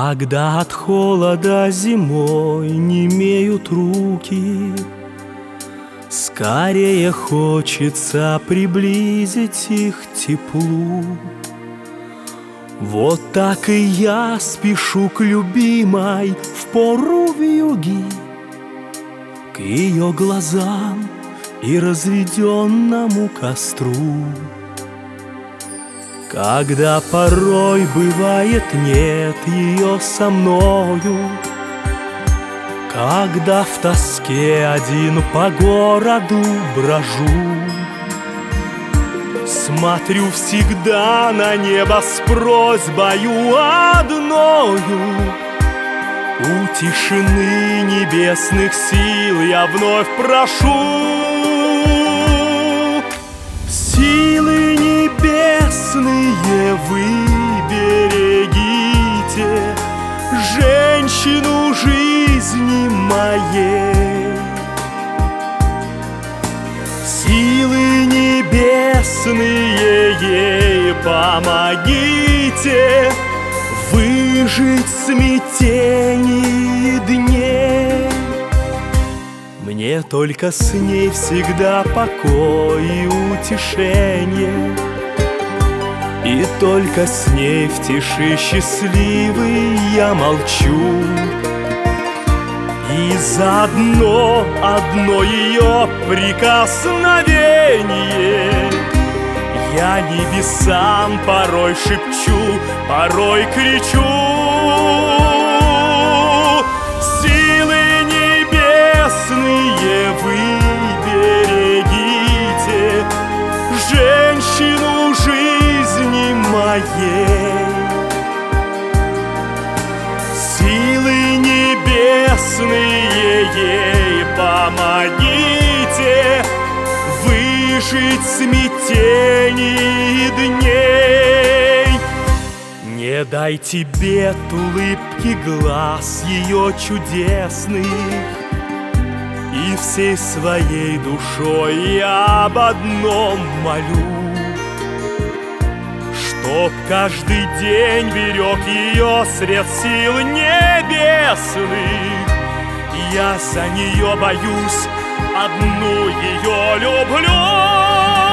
Когда от холода зимой немеют руки, скорее хочется приблизить их к теплу. Вот так и я спешу к любимой в пору вьюги, к ее глазам и разведенному костру. Когда порой бывает нет ее со мною, когда в тоске один по городу брожу, смотрю всегда на небо с просьбою одною. У тишины небесных сил я вновь прошу: силы небесные, вы берегите женщину жизни моей. Силы небесные, ей помогите выжить в смятении дней. Мне только с ней всегда покой и утешение, и только с ней в тиши счастливый я молчу. И заодно одно ее прикосновение я небесам порой шепчу, порой кричу: силы небесные, вы берегите женщину жизни моей. Силы небесные, ей помогите выжить в смятении дней. Не дайте бед улыбки глаз ее чудесных, и всей своей душой я об одном молю: чтоб каждый день берег ее сред сил небесных. Я за нее боюсь, одну ее люблю.